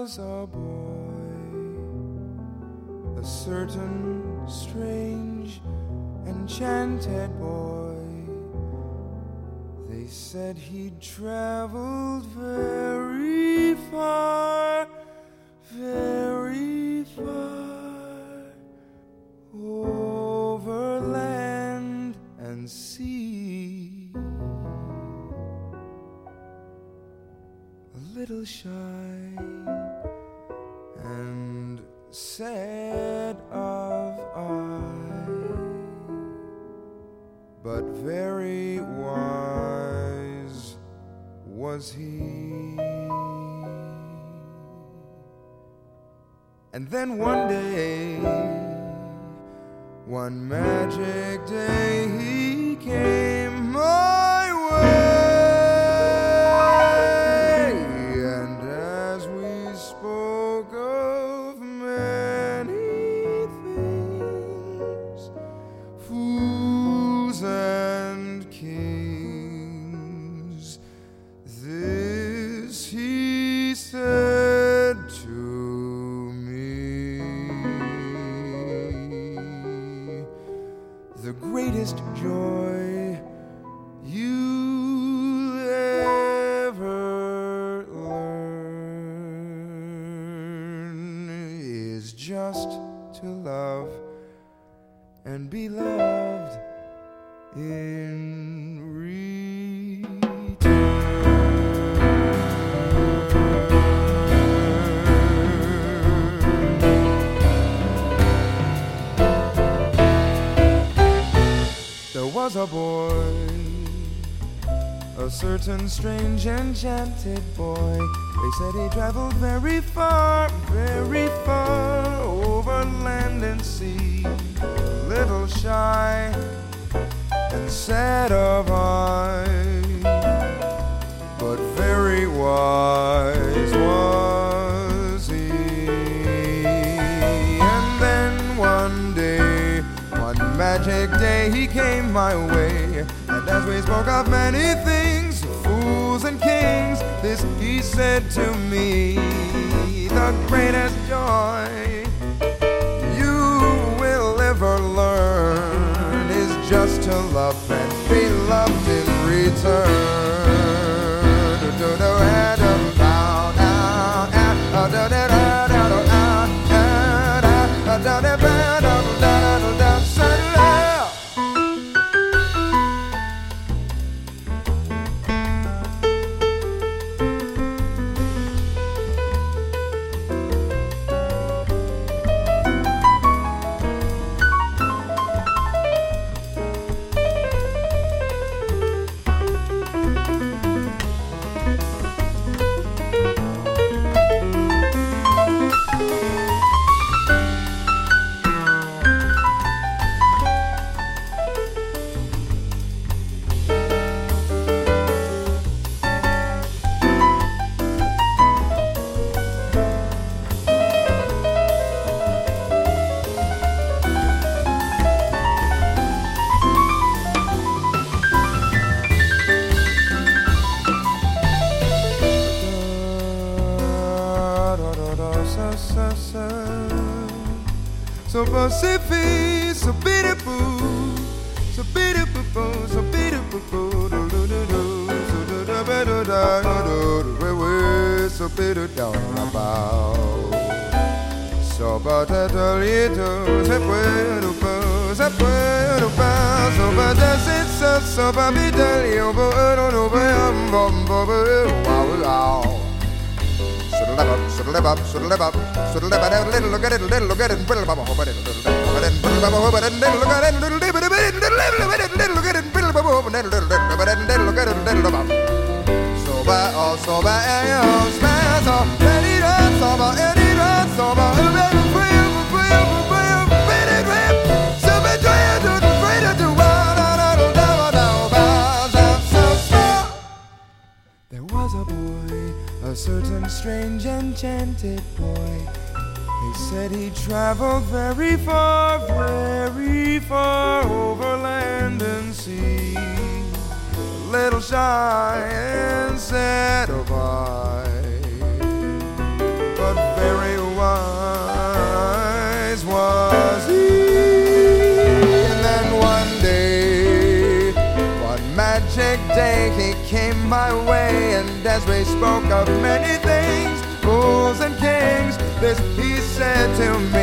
was a boy, a certain strange, enchanted boy. They said he'd traveled very far, very far, over land and sea. A little shy and sad of eye, but very wise was he. And then one day, one magic day, he came my way. And as we spoke of many things, fools and kings, this he said to the greatest joy you'll ever learn is just to love and be loved in return. There was a boy, a certain strange enchanted boy. They said he traveled very far over land and sea. Little shy and sad of eye, but very wise was he. And then one day, one magic day, he came my way. And as we spoke of many things, fools and kings, this he said to me: the greatest joy you will ever learn is just to love and be loved in return. So Pacific, so beautiful, so beautiful, so beautiful, so beautiful, so batatolito, se puede pas, so batasitsa, so babitalio, no live up, look at it, look at it, little bubble, hope it, little look at it, so there was a boy, a certain strange enchanted boy. They said he traveled very far over land and sea. A little shy and sad of eye, but my way. And as we spoke of many things, fools and kings, this he said to me.